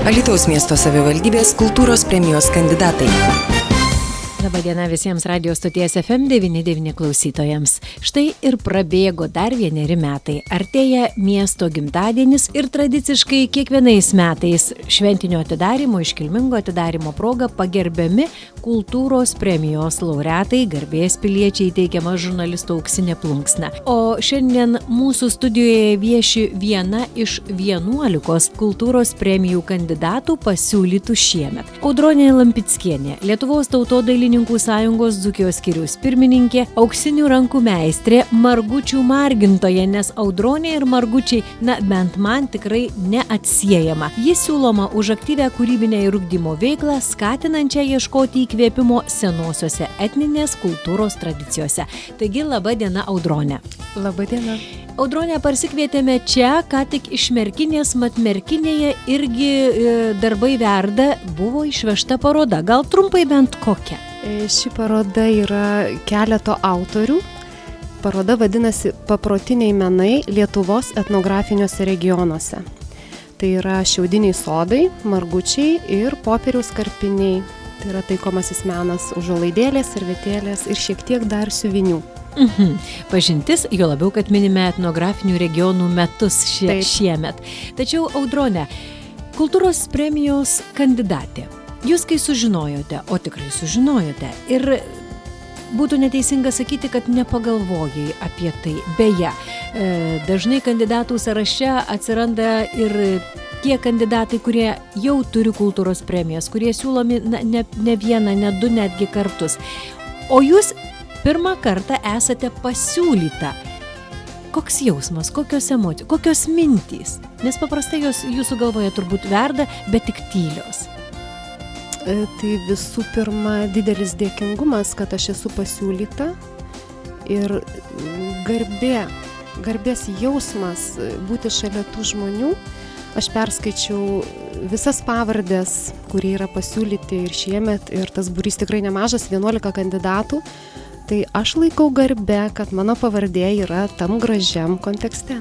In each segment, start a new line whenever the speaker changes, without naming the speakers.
Alytaus miesto savivaldybės kultūros premijos kandidatai.
Labadiena visiems radijos stoties FM 99 klausytojams. Štai ir prabėgo dar 1 metai. Artėja miesto gimtadienis ir tradiciškai kiekvienais metais šventinio atidarymo, iškilmingo atidarymo proga pagerbiami kultūros premijos laureatai, garbės piliečiai, teikiama žurnalistų auksinė plunksna. O šiandien mūsų studijoje vieši viena iš 11 kultūros premijų kandidatų pasiūlytų šiemet. Audronė Lampickienė, Lietuvos tautodailininkų sąjungos Dzūkijos skyriaus pirmininkė, auksinių rankų meistrė, margučių margintoja, nes Audronė ir margučiai, bent man tikrai neatsiejama. Ji siūloma už aktyvią kūrybinę ir ugdymo veiklą, skatinančią ieškoti įkvėpimo senosiose etninės kultūros tradicijose. Taigi, laba diena, Audronė.
Laba diena.
Audronę parsikvietėme čia, ką tik iš Merkinės, mat Merkinėje irgi darbai verda, buvo išvežta paroda. Gal trumpai bent kokia?
Ši paroda yra keleto autorių. Paroda vadinasi Paprotiniai menai Lietuvos etnografiniuose regionuose. Tai yra šiaudiniai sodai, margučiai ir popieriaus karpiniai. Tai yra taikomasis menas, užuolaidėlės, servetėlės ir šiek tiek dar siuvinių.
Pažintis, jo labiau, kad minime etnografinių regionų metus šiemet. Tačiau, Audronė, kultūros premijos kandidatė. Jūs kai sužinojote, o tikrai sužinojote, ir būtų neteisinga sakyti, kad nepagalvojai apie tai. Beje, dažnai kandidatų sąraše atsiranda ir tie kandidatai, kurie jau turi kultūros premijas, kurie siūlomi ne vieną, ne du netgi kartus. O jūs pirmą kartą esate pasiūlyta. Koks jausmas, kokios emocijos, kokios mintys? Nes paprastai jos jūsų galvoje turbūt verda, bet tik tylios.
Tai visų pirma didelis dėkingumas, kad aš esu pasiūlyta, ir garbės jausmas būti šalia tų žmonių. Aš perskaičiau visas pavardės, kurie yra pasiūlyti ir šiemet, ir tas būrys tikrai nemažas, 11 kandidatų. Tai aš laikau garbę, kad mano pavardė yra tam gražiam kontekste.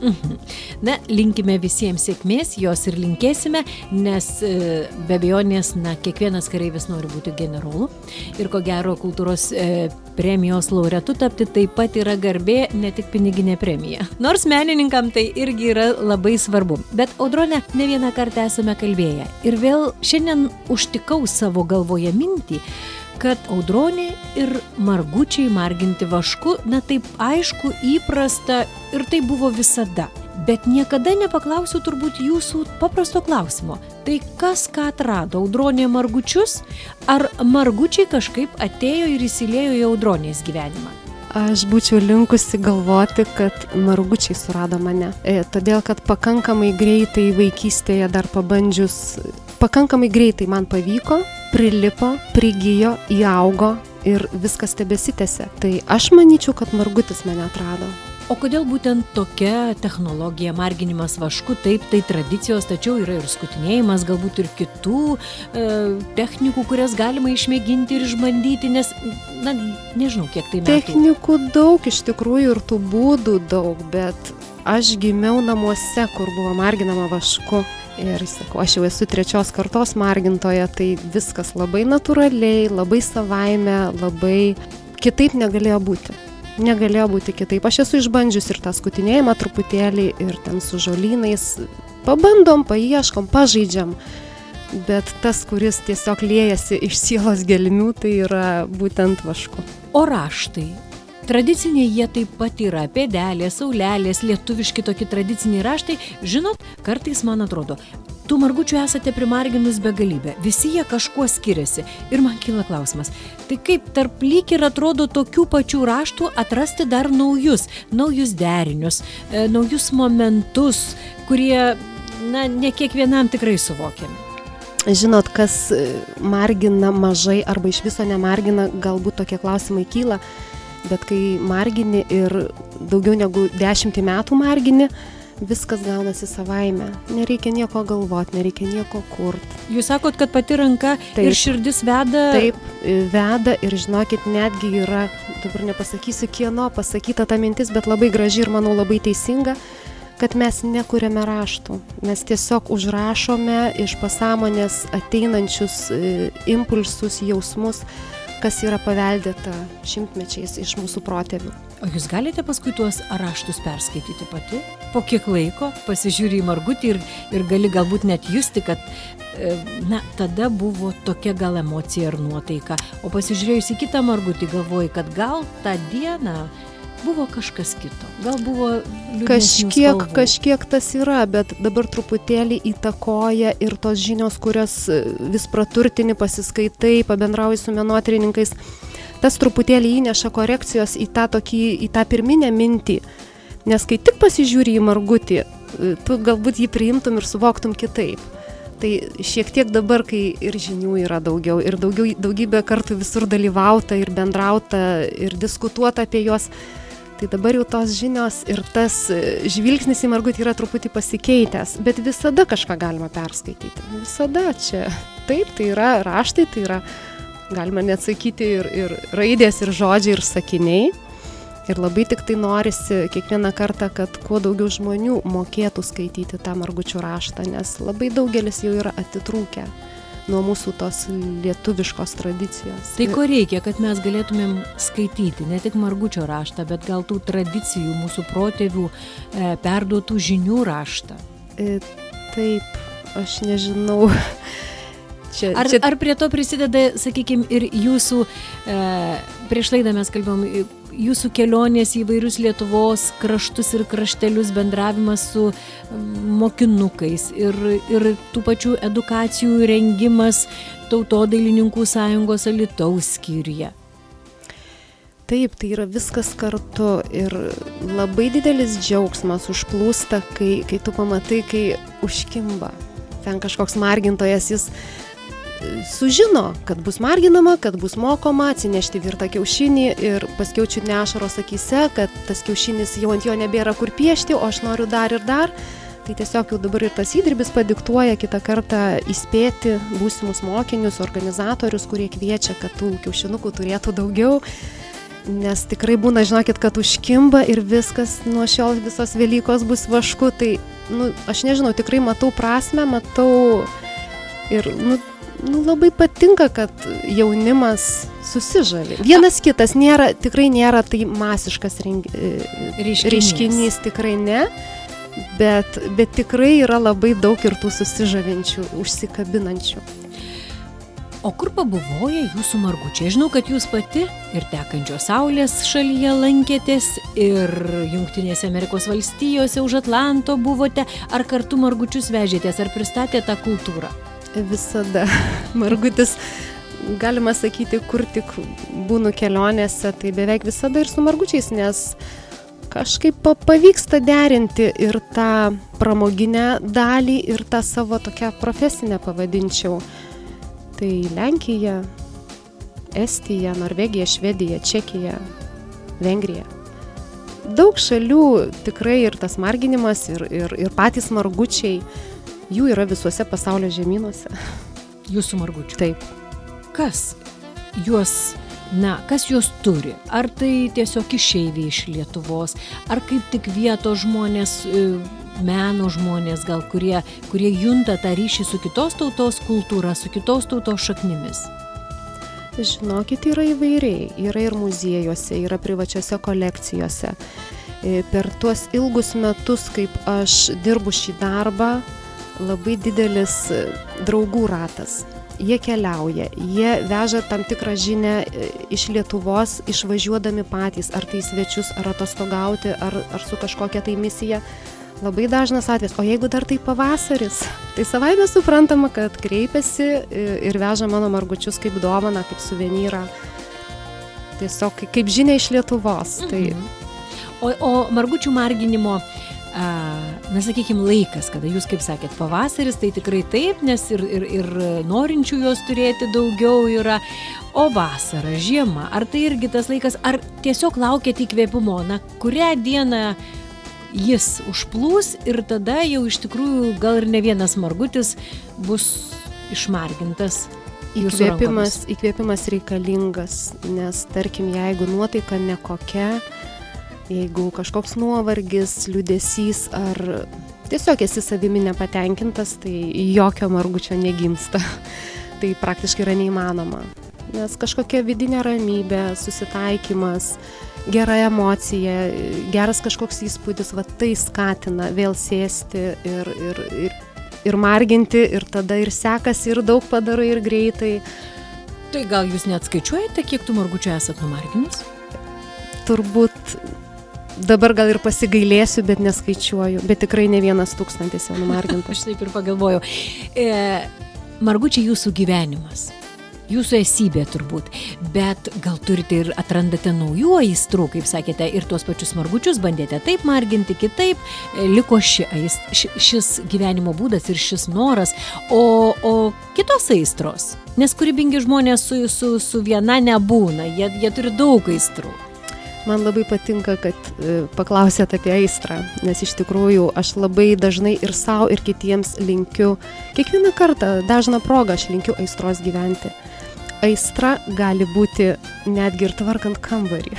Linkime visiems sėkmės, jos ir linkėsime, nes be abejonės, kiekvienas kareivis nori būti generolu ir ko gero kultūros premijos laureatu tapti taip pat yra garbė, ne tik piniginė premija. Nors menininkam tai irgi yra labai svarbu. Bet, Audronė, ne vieną kartą esame kalbėję ir vėl šiandien užtikau savo galvoje mintį, kad Audronė ir margučiai marginti vašku, taip aišku, įprasta ir tai buvo visada. Bet niekada nepaklausiu turbūt jūsų paprasto klausimo. Tai kas ką atrado, Audronė margučius, ar margučiai kažkaip atėjo ir įsiliejo į Audronės gyvenimą?
Aš būčiau linkusi galvoti, kad margučiai surado mane. Todėl, kad pakankamai greitai vaikystėje dar pabandžius, pakankamai greitai man pavyko, prilipo, prigijo, įaugo ir viskas tebesitęsia. Tai aš manyčiau, kad margutis mane atrado.
O kodėl būtent tokia technologija, marginimas vašku, taip, tai tradicijos, tačiau yra ir skutinėjimas, galbūt ir kitų technikų, kurias galima išmėginti ir išbandyti, nes, nežinau, kiek tai metų.
Technikų daug, iš tikrųjų, ir tų būdų daug, bet aš gimiau namuose, kur buvo marginama vašku. Ir sakau, aš jau esu 3 kartos margintoja, tai viskas labai natūraliai, labai savaime, labai kitaip negalėjo būti. Negalėjo būti kitaip. Aš esu išbandžius ir tą skutinėjimą truputėlį, ir ten su žolynais. Pabandom, paieškom, pažaidžiam. Bet tas, kuris tiesiog liejasi iš sielos gelmių, tai yra būtent vašku.
O raštai? Tradiciniai jie taip pat yra, pėdelės, saulelės, lietuviški tokie tradiciniai raštai. Žinot, kartais man atrodo, tų margučių esate primarginus begalybę, visi jie kažkuo skiriasi. Ir man kyla klausimas, tai kaip tarp lyg ir atrodo tokių pačių raštų atrasti dar naujus derinius, naujus momentus, kurie, ne kiekvienam tikrai suvokiami.
Žinot, kas margina mažai arba iš viso nemargina, galbūt tokie klausimai kyla. Bet kai margini ir daugiau negu 10 metų margini, viskas gaunasi savaime. Nereikia nieko galvoti, nereikia nieko kurti.
Jūs sakot, kad pati ranka ir širdis veda?
Taip, veda ir žinokit, netgi yra, dabar nepasakysiu kieno, pasakyta ta mintis, bet labai graži ir manau labai teisinga, kad mes nekuriame raštų. Mes tiesiog užrašome iš pasąmonės ateinančius impulsus, jausmus, kas yra paveldėta šimtmečiais iš mūsų protėvių.
O jūs galite paskui tuos raštus perskaityti pati? Po kiek laiko pasižiūri į margutį ir gali galbūt net justi, kad tada buvo tokia gal emocija ar nuotaika. O pasižiūrėjus į kitą margutį galvoji, kad gal tą dieną buvo kažkas kito. Gal buvo liūdnesnių spalvų.
Kažkiek tas yra, bet dabar truputėlį įtakoja ir tos žinios, kurias vis praturtini, pasiskaitai, pabendrauji su menotyrininkais. Tas truputėlį įneša korekcijos į tą pirminę mintį. Nes kai tik pasižiūri į margutį, tu galbūt jį priimtum ir suvoktum kitaip. Tai šiek tiek dabar, kai ir žinių yra daugiau, ir daugybę kartų visur dalyvauta ir bendrauta ir diskutuota apie juos, tai dabar jau tos žinios ir tas žvilgsnis į margutį yra truputį pasikeitęs, bet visada kažką galima perskaityti. Visada čia. Taip, tai yra raštai, tai yra, galima net sakyti, ir raidės, ir žodžiai, ir sakiniai. Ir labai tik tai norisi kiekvieną kartą, kad kuo daugiau žmonių mokėtų skaityti tą margučių raštą, nes labai daugelis jau yra atitrūkę nuo mūsų tos lietuviškos tradicijos.
Tai ko reikia, kad mes galėtumėm skaityti ne tik margučio raštą, bet gal tų tradicijų, mūsų protėvių perduotų žinių raštą?
Taip, aš nežinau.
Ar prie to prisideda, sakykime, ir jūsų, prieš laidą mes kalbėjom, jūsų kelionės į įvairius Lietuvos kraštus ir kraštelius, bendravimas su mokinukais ir tų pačių edukacijų rengimas Tautodailininkų sąjungos Alytaus skyriuje?
Taip, tai yra viskas kartu ir labai didelis džiaugsmas užplūsta, kai tu pamatai, kai užkimba. Ten kažkoks margintojas, jis sužino, kad bus marginama, kad bus mokoma atsinešti virtą kiaušinį ir paskiau čiutne ašaros akyse, kad tas kiaušinis jau ant jo nebėra kur piešti, o aš noriu dar ir dar. Tai tiesiog jau dabar ir tas įdirbis padiktuoja kitą kartą įspėti būsimus mokinius, organizatorius, kurie kviečia, kad tų kiaušinukų turėtų daugiau. Nes tikrai būna, žinokit, kad užkimba ir viskas nuo šiol visos Velykos bus vašku. Tai, aš nežinau, tikrai matau prasmę, matau ir, labai patinka, kad jaunimas susižavi. Vienas kitas tikrai nėra tai masiškas reiškinys, tikrai ne, bet tikrai yra labai daug ir tų susižavinčių, užsikabinančių.
O kur pabuvoja jūsų margučiai? Žinau, kad jūs pati ir Tekančios saulės šalyje lankėtės, ir Jungtinėse Amerikos valstijose už Atlanto buvote. Ar kartu margučius vežėtės, ar pristatė tą kultūrą?
Visada. Margutis, galima sakyti, kur tik būnu kelionėse, tai beveik visada ir su margučiais, nes kažkaip pavyksta derinti ir tą pramoginę dalį, ir tą savo tokią profesinę pavadinčiau. Tai Lenkija, Estija, Norvegija, Švedija, Čekija, Vengrija. Daug šalių tikrai ir tas marginimas, ir patys margučiai, jų yra visuose pasaulio žemynuose.
Jūsų margučių?
Taip.
Kas juos turi? Ar tai tiesiog išeiviai iš Lietuvos? Ar kaip tik vietos žmonės, meno žmonės gal, kurie junta tą ryšį su kitos tautos kultūra, su kitos tautos šaknimis?
Žinokit, yra įvairiai. Yra ir muziejuose, yra privačiose kolekcijose. Per tuos ilgus metus, kaip aš dirbu šį darbą, labai didelis draugų ratas. Jie keliauja, jie veža tam tikrą žinią iš Lietuvos, išvažiuodami patys, ar tai svečius, ar atostogauti, ar su kažkokia tai misija. Labai dažnas atvejis. O jeigu dar tai pavasaris, tai savaime suprantama, kad kreipiasi ir veža mano margučius kaip dovaną, kaip suvenyrą. Tiesiog kaip žinia iš Lietuvos. Tai...
O margučių marginimo, sakykime, laikas, kada jūs, kaip sakėt, pavasaris, tai tikrai taip, nes ir norinčių jos turėti daugiau yra. O vasara, žiema, ar tai irgi tas laikas, ar tiesiog laukėt įkvėpimo, kurią dieną jis užplūs ir tada jau iš tikrųjų gal ir ne vienas margutis bus išmargintas jūsų rankomis? Įkvėpimas
reikalingas, nes tarkim, jeigu nuotaika nekokia, Jeigu kažkoks nuovargis, liūdesys ar tiesiog esi savimi nepatenkintas, tai jokio margučio negimsta. Tai praktiškai yra neįmanoma. Nes kažkokia vidinė ramybė, susitaikymas, gera emocija, geras kažkoks įspūdis, tai skatina vėl sėsti ir marginti, ir tada ir sekasi, ir daug padarai, ir greitai.
Tai gal jūs neatskaičiuojate, kiek tų margučių esat numarginus?
Turbūt dabar gal ir pasigailėsiu, bet neskaičiuoju, bet tikrai ne 1,000 jau numarginta.
Aš taip ir pagalvojau. Margučiai jūsų gyvenimas, jūsų esybė turbūt, bet gal turite ir atrandate naujų aistrų, kaip sakėte, ir tuos pačius margučius bandėte taip marginti, kitaip, liko šis gyvenimo būdas ir šis noras, o kitos aistros, nes kūrybingi žmonės su viena nebūna, jie turi daug aistrų.
Man labai patinka, kad paklausėt apie aistrą, nes iš tikrųjų aš labai dažnai ir savo, ir kitiems linkiu, kiekvieną kartą, dažną progą aš linkiu aistros gyventi. Aistra gali būti netgi ir tvarkant kambarį.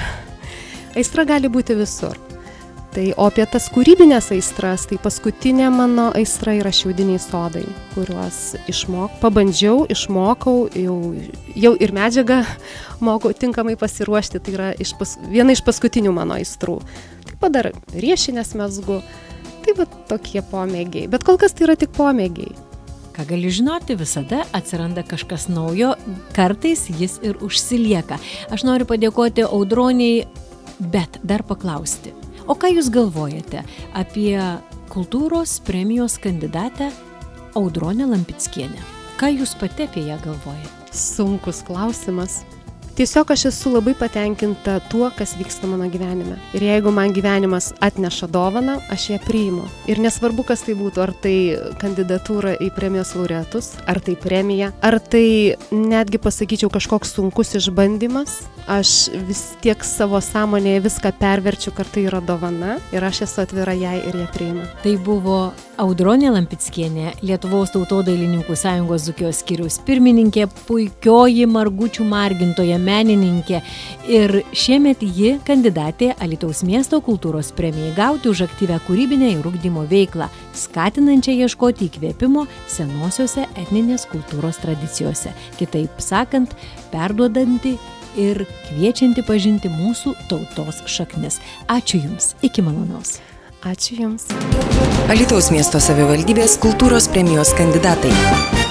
Aistra gali būti visur. Tai, o apie tas kūrybinės aistras, tai paskutinė mano aistra yra šiaudiniai sodai, kuriuos pabandžiau, išmokau, jau ir medžiagą moku tinkamai pasiruošti, tai yra viena iš paskutinių mano aistrų. Taip pat dar riešinės mezgu, tai tokie pomėgiai, bet kol kas tai yra tik pomėgiai.
Ką gali žinoti, visada atsiranda kažkas naujo, kartais jis ir užsilieka. Aš noriu padėkoti Audroniai, bet dar paklausti. O ką jūs galvojate apie kultūros premijos kandidatę Audronę Lampickienę? Ką jūs pati apie ją galvojate?
Sunkus klausimas. Tiesiog aš esu labai patenkinta tuo, kas vyksta mano gyvenime. Ir jeigu man gyvenimas atneša dovaną, aš ją priimu. Ir nesvarbu, kas tai būtų, ar tai kandidatūra į premijos laureatus, ar tai premija, ar tai netgi pasakyčiau kažkoks sunkus išbandymas, aš vis tiek savo sąmonėje viską perverčiu, kad tai yra dovana ir aš esu atvira jai ir ją priimu.
Tai buvo Audronė Lampickienė, Lietuvos tautodailininkų sąjungos Dzūkijos skyriaus pirmininkė, puikioji margučių margintoja, menininkė, ir šiemet ji kandidatė Alytaus miesto kultūros premijai gauti už aktyvią kūrybinę ir ugdymo veiklą, skatinančią ieškoti įkvėpimo senosiose etninės kultūros tradicijose. Kitaip sakant, perduodanti ir kviečianti pažinti mūsų tautos šaknis. Ačiū Jums, iki malonaus.
Ačiū Jums.
Alytaus miesto savivaldybės kultūros premijos kandidatai.